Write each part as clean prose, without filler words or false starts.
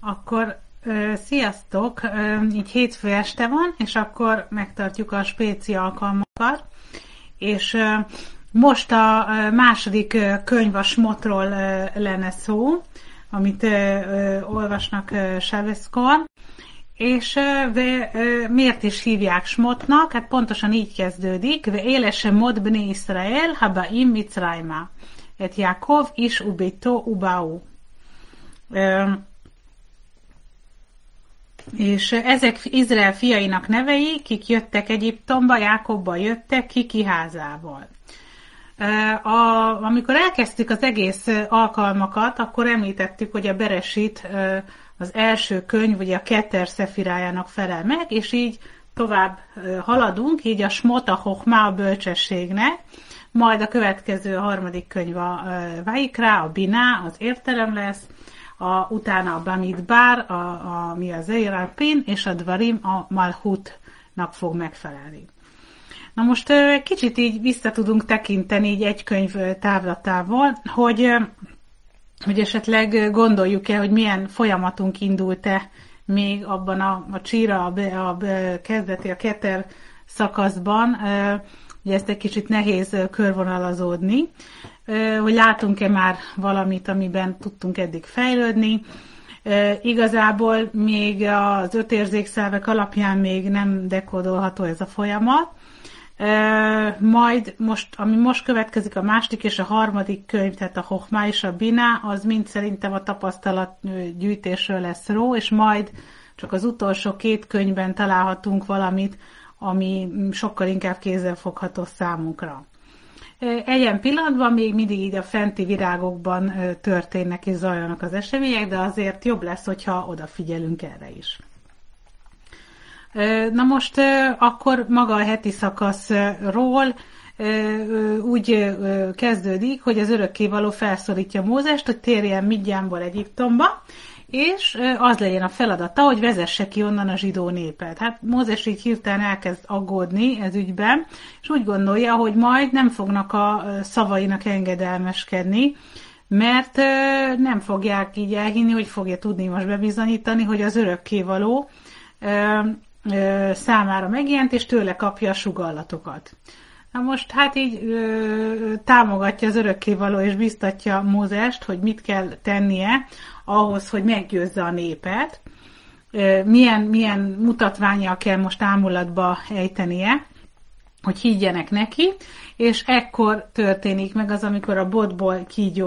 Akkor sziasztok! Így hétfő este van, és akkor megtartjuk a spéci alkalmakat. És most a második könyv a Smotról lenne szó, amit olvasnak Sáveszkor. És miért is hívják Smotnak? Hát pontosan így kezdődik. Ve élese mod bne Israel habaim Mitzrayma. Et Jákov is ubito ubau. És ezek Izrael fiainak nevei, kik jöttek Egyiptomba, Jákobba jöttek, Kiki házából. Amikor elkezdtük az egész alkalmakat, akkor említettük, hogy a Beresit az első könyv, ugye a Keter szefirájának felel meg, és így tovább haladunk, így a Smot, a Hochma, a bölcsességnek, majd a következő, a harmadik könyv a Vaikra, a Biná, az értelem lesz, utána a Bamidbar, ami a Zeir al-Pin, és a Dvarim a Malhutnak fog megfelelni. Na most kicsit így vissza tudunk tekinteni így egy könyv távlatából, hogy esetleg gondoljuk-e, hogy milyen folyamatunk indult-e még abban a csíra, a kezdeti, a Keter szakaszban, ugye ezt egy kicsit nehéz körvonalazódni, hogy látunk-e már valamit, amiben tudtunk eddig fejlődni. Igazából még az 5 érzékszervek alapján még nem dekódolható ez a folyamat. Majd ami most következik, a második és a harmadik könyv, tehát a Hochma és a Bina, az mind szerintem a tapasztalatgyűjtésről lesz szó, és majd csak az utolsó 2 könyvben találhatunk valamit, ami sokkal inkább kézzelfogható számunkra. Egyen pillanatban még mindig így a fenti virágokban történnek és zajlanak az események, de azért jobb lesz, hogyha odafigyelünk erre is. Na most akkor maga a heti szakaszról úgy kezdődik, hogy az örökkévaló felszólítja Mózest, hogy térjen Midjánból Egyiptomba, és az legyen a feladata, hogy vezesse ki onnan a zsidó népet. Hát Mózes így hirtelen elkezd aggódni ez ügyben, és úgy gondolja, hogy majd nem fognak a szavainak engedelmeskedni, mert nem fogják így elhinni, hogy fogja tudni most bebizonyítani, hogy az örökkévaló számára megjelent, és tőle kapja a sugallatokat. Na most hát így támogatja az örökkévaló, és biztatja Mózest, hogy mit kell tennie ahhoz, hogy meggyőzze a népet, milyen mutatvánnyal kell most ámulatba ejtenie, hogy higgyenek neki, és ekkor történik meg az, amikor a botból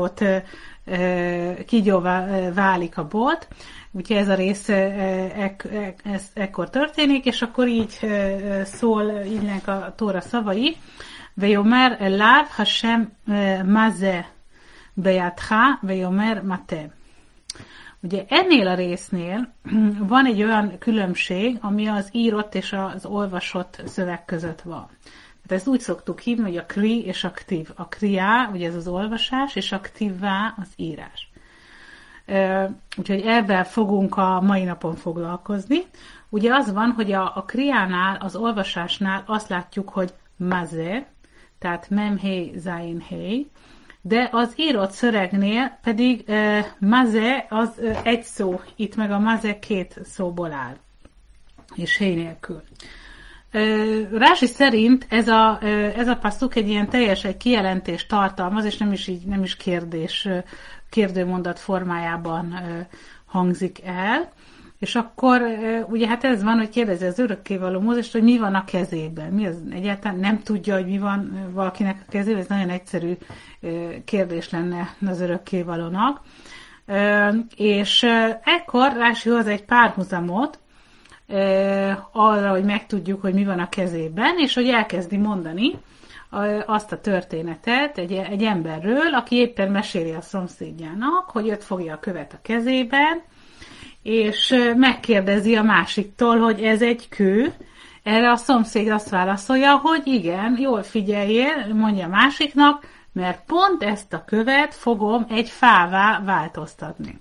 kígyóvá válik a bot. Úgyhogy ez a rész ekkor történik, és akkor így szólnak a Tóra szavai. Vejomer elav Hashem maze bejatha, vejomer mate. Ugye ennél a résznél van egy olyan különbség, ami az írott és az olvasott szöveg között van. Tehát ezt úgy szoktuk hívni, hogy a kri és a ktív. A kriá, ugye ez az olvasás, és a ktívá az írás. Úgyhogy ebben fogunk a mai napon foglalkozni. Ugye az van, hogy a kriánál, az olvasásnál azt látjuk, hogy maze, tehát memhé, zain-hé, de az írott szövegnél pedig maze az egy szó, itt meg a maze 2 szóból áll, és hé nélkül. Rási szerint ez a passzuk egy ilyen teljes egy kijelentést tartalmaz, és nem is kérdőmondat formájában hangzik el. És akkor ugye hát ez van, hogy kérdezi az örökkévaló Mózest, hogy mi van a kezében. Mi az? Egyáltalán nem tudja, hogy mi van valakinek a kezében. Ez nagyon egyszerű kérdés lenne az örökkévalónak. És ekkor Rási hoz egy párhuzamot arra, hogy megtudjuk, hogy mi van a kezében, és hogy elkezdi mondani azt a történetet egy emberről, aki éppen meséli a szomszédjának, hogy őt fogja a követ a kezében, és megkérdezi a másiktól, hogy ez egy kő. Erre a szomszéd azt válaszolja, hogy igen, jól figyeljél, mondja a másiknak, mert pont ezt a követ fogom egy fává változtatni.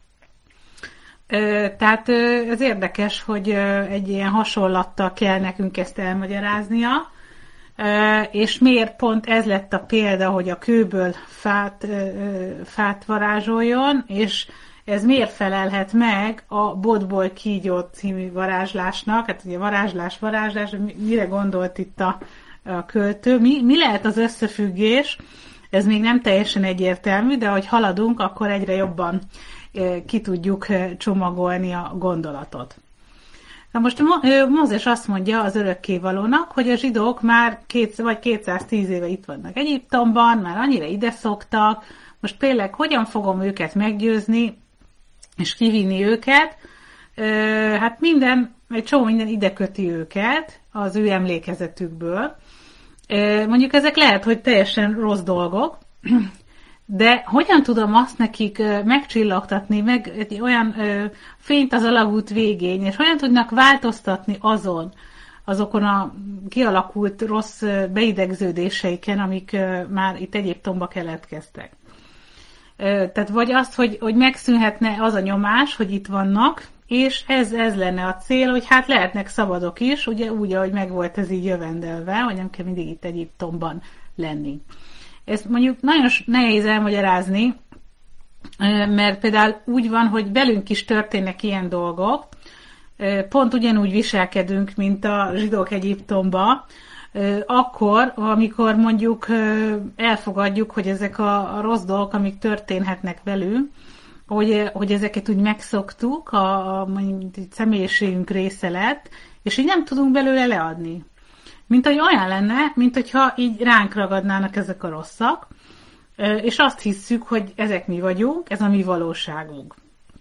Tehát ez érdekes, hogy egy ilyen hasonlattal kell nekünk ezt elmagyaráznia, és miért pont ez lett a példa, hogy a kőből fát varázsoljon, és ez miért felelhet meg a Botból kígyó című varázslásnak? Hát ugye varázslás, mire gondolt itt a költő? Mi lehet az összefüggés? Ez még nem teljesen egyértelmű, de ahogy haladunk, akkor egyre jobban ki tudjuk csomagolni a gondolatot. Na most Mózes azt mondja az örökkévalónak, hogy a zsidók már 210 éve itt vannak Egyiptomban, már annyira ide szoktak, most tényleg hogyan fogom őket meggyőzni, és kivinni őket? Hát egy csomó minden ide köti őket az ő emlékezetükből. Mondjuk ezek lehet, hogy teljesen rossz dolgok, de hogyan tudom azt nekik megcsillagtatni, meg egy olyan fényt az alagút végén, és hogyan tudnak változtatni azokon a kialakult rossz beidegződéseiken, amik már itt Egyiptomba keletkeztek. Tehát vagy azt, hogy megszűnhetne az a nyomás, hogy itt vannak, és ez lenne a cél, hogy hát lehetnek szabadok is, ugye úgy, ahogy megvolt ez így jövendelve, hogy nem kell mindig itt Egyiptomban lenni. Ezt mondjuk nagyon nehéz elmagyarázni, mert például úgy van, hogy velünk is történnek ilyen dolgok, pont ugyanúgy viselkedünk, mint a zsidók Egyiptomba, akkor, amikor mondjuk elfogadjuk, hogy ezek a rossz dolgok, amik történhetnek velünk, hogy ezeket úgy megszoktuk, mondjuk személyiségünk része lett, és így nem tudunk belőle leadni. Mint hogy olyan lenne, mint hogyha így ránk ragadnának ezek a rosszak, és azt hisszük, hogy ezek mi vagyunk, ez a mi valóságunk.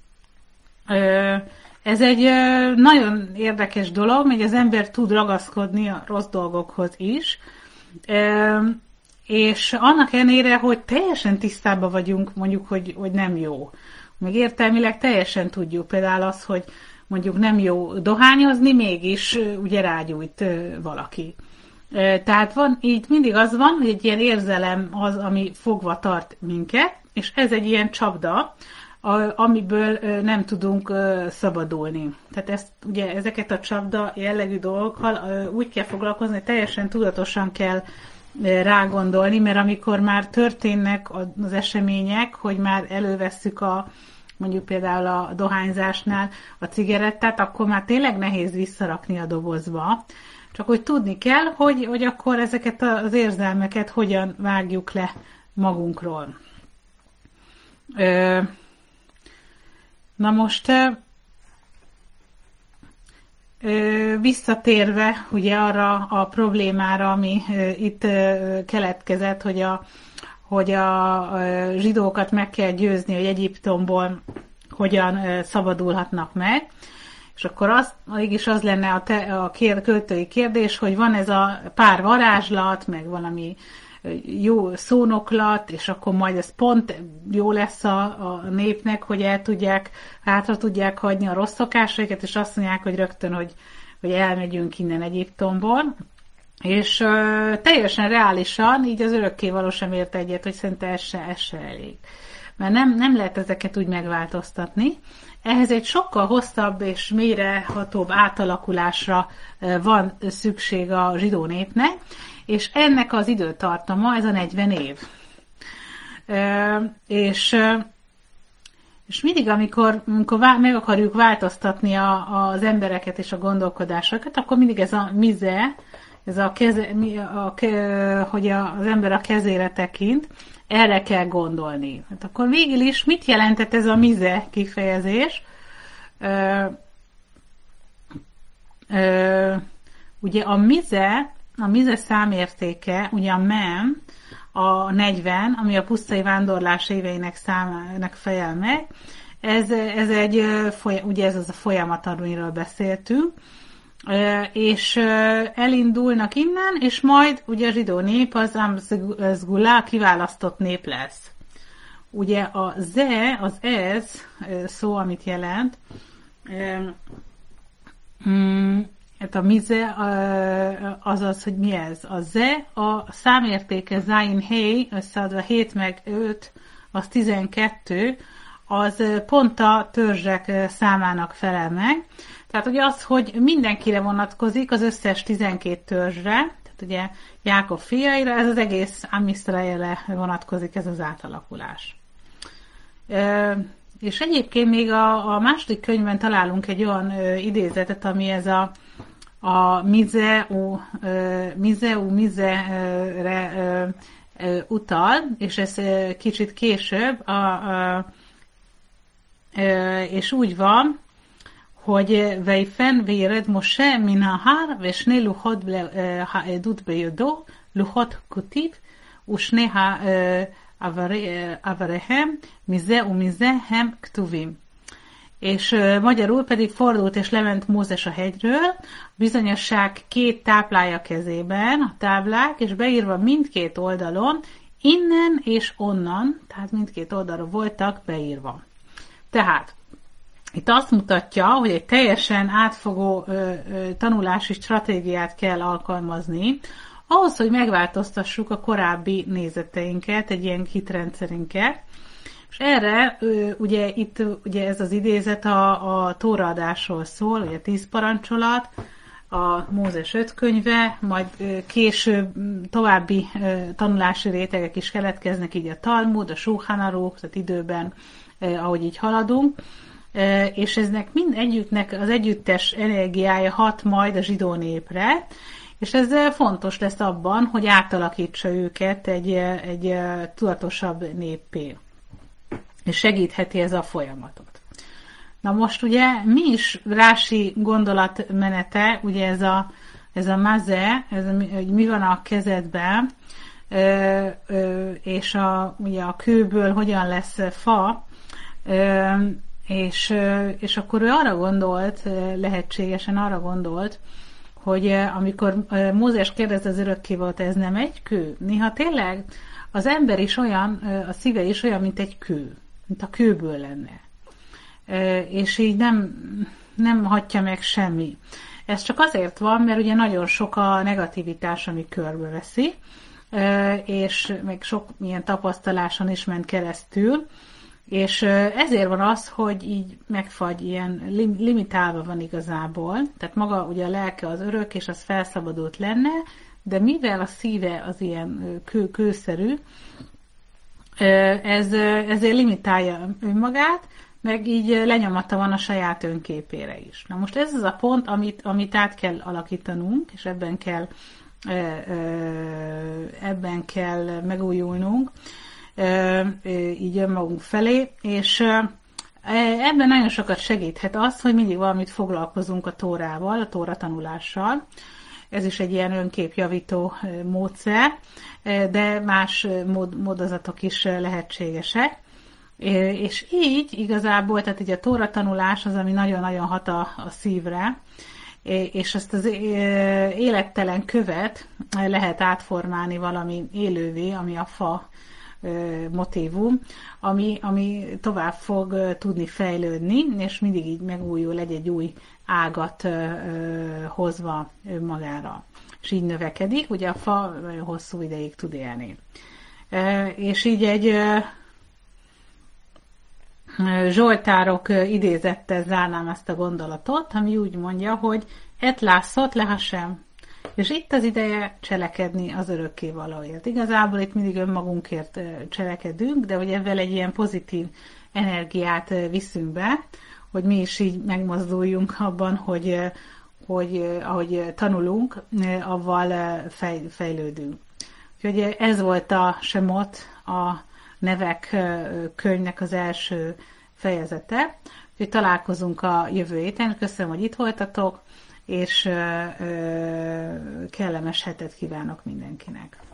Ez egy nagyon érdekes dolog, hogy az ember tud ragaszkodni a rossz dolgokhoz is, és annak ellenére, hogy teljesen tisztában vagyunk, mondjuk, hogy nem jó. Meg értelmileg teljesen tudjuk, például az, hogy mondjuk nem jó dohányozni, mégis ugye rágyújt valaki. Tehát így mindig az van, hogy egy ilyen érzelem az, ami fogva tart minket, és ez egy ilyen csapda, amiből nem tudunk szabadulni. Tehát ezeket a csapda jellegű dolgokkal úgy kell foglalkozni, hogy teljesen tudatosan kell rágondolni, mert amikor már történnek az események, hogy már elővesszük mondjuk például a dohányzásnál a cigarettát, akkor már tényleg nehéz visszarakni a dobozba. Csak hogy tudni kell, hogy akkor ezeket az érzelmeket hogyan vágjuk le magunkról. Na most visszatérve ugye arra a problémára, ami itt keletkezett, hogy a zsidókat meg kell győzni, hogy Egyiptomból hogyan szabadulhatnak meg. És akkor mégis az lenne a költői kérdés, hogy van ez a pár varázslat, meg valami jó szónoklat, és akkor majd ez pont jó lesz a népnek, hogy hátra tudják hagyni a rossz szokásaikat, és azt mondják, hogy rögtön, hogy elmegyünk innen Egyiptomból. És teljesen reálisan, így az örökkévaló sem ért egyet, hogy szerintem ez se elég. Mert nem lehet ezeket úgy megváltoztatni. Ehhez egy sokkal hosszabb és mélyrehatóbb átalakulásra van szükség a zsidó népnek, és ennek az időtartama, ez a 40 év. És mindig, amikor meg akarjuk változtatni az embereket és a gondolkodásokat, akkor mindig ez a mize, ez hogy az ember a kezére tekint, erre kell gondolni. Hát akkor végül is mit jelentett ez a mize kifejezés? Ugye a mize számértéke, ugye a mem, a 40, ami a pusztai vándorlás éveinek számának fejel meg, ez az a folyamat, amiről beszéltünk, és elindulnak innen, és majd ugye a zsidó nép az Amzgulá kiválasztott nép lesz. Ugye az ez szó, amit jelent, hát a mize azaz, hogy mi ez? A ze, a számértéke zain hei, összeadva 7 meg 5, az 12, az pont a törzsek számának felel meg. Tehát ugye az, hogy mindenkire vonatkozik, az összes 12 törzsre, tehát ugye Jákob fiaira, ez az egész Am Iszraelre vonatkozik ez az átalakulás. És egyébként még a második könyvben találunk egy olyan idézetet, ami ez a mizere utal, és ez kicsit később, és úgy van, hogy ויפן וירד משה מן ההר ושני לוחות העדות בידו, לוחות כתיב ושני עבריהם מזה ומזה הם כתובים. És magyarul pedig fordult és lement Mózes a hegyről, bizonyosság 2 táblája kezében, a táblák, és beírva mindkét oldalon, innen és onnan, tehát mindkét oldalra voltak beírva. Tehát itt azt mutatja, hogy egy teljesen átfogó tanulási stratégiát kell alkalmazni, ahhoz, hogy megváltoztassuk a korábbi nézeteinket, egy ilyen hitrendszerünket. És erre ugye itt ugye ez az idézet a tóraadásról szól, ugye 10 parancsolat, a Mózes 5 könyve, majd később további tanulási rétegek is keletkeznek, így a Talmud, a Shulchan Aruch, tehát időben, ahogy így haladunk, és eznek mindegyiknek az együttes energiája hat majd a zsidó népre, és ez fontos lesz abban, hogy átalakítsa őket egy tudatosabb néppé, és segítheti ez a folyamatot. Na most ugye mi is Rási gondolatmenete, ugye ez a maze, hogy mi van a kezedben, és ugye a kőből hogyan lesz fa, és akkor ő arra gondolt, lehetségesen arra gondolt, hogy amikor Mózes kérdezte az örökkévalót, ez nem egy kő? Néha tényleg az ember is olyan, a szíve is olyan, mint egy kő, mint a kőből lenne. És így nem hagyja meg semmi. Ez csak azért van, mert ugye nagyon sok a negativitás, ami körbeveszi, és meg sok milyen tapasztaláson is ment keresztül, és ezért van az, hogy így megfagy, ilyen limitálva van igazából, tehát maga ugye a lelke az örök, és az felszabadult lenne, de mivel a szíve az ilyen kőszerű, ezért limitálja önmagát, meg így lenyomata van a saját önképére is. Na most ez az a pont, amit át kell alakítanunk, és ebben kell megújulnunk, így önmagunk felé, és ebben nagyon sokat segíthet az, hogy mindig valamit foglalkozunk a Tórával, a Tóra tanulással. Ez is egy ilyen önképjavító módszer, de más módozatok is lehetségesek. És így igazából, tehát így a Tóra tanulás az, ami nagyon-nagyon hat a szívre, és ezt az élettelen követ lehet átformálni valami élővé, ami a fa motívum, ami tovább fog tudni fejlődni, és mindig így megújul, egy új ágat hozva önmagára. És így növekedik, ugye a fa nagyon hosszú ideig tud élni. És így egy Zsoltárok idézettel zárnám ezt a gondolatot, ami úgy mondja, hogy et lászot le Hasem. És itt az ideje cselekedni az örökkévalóért. Igazából itt mindig önmagunkért cselekedünk, de hogy ebben egy ilyen pozitív energiát viszünk be, hogy mi is így megmozduljunk abban, hogy ahogy tanulunk, avval fejlődünk. Úgyhogy ez volt a Semot, a nevek könyvnek az első fejezete. Úgyhogy találkozunk a jövő héten. Köszönöm, hogy itt voltatok, és kellemes hetet kívánok mindenkinek.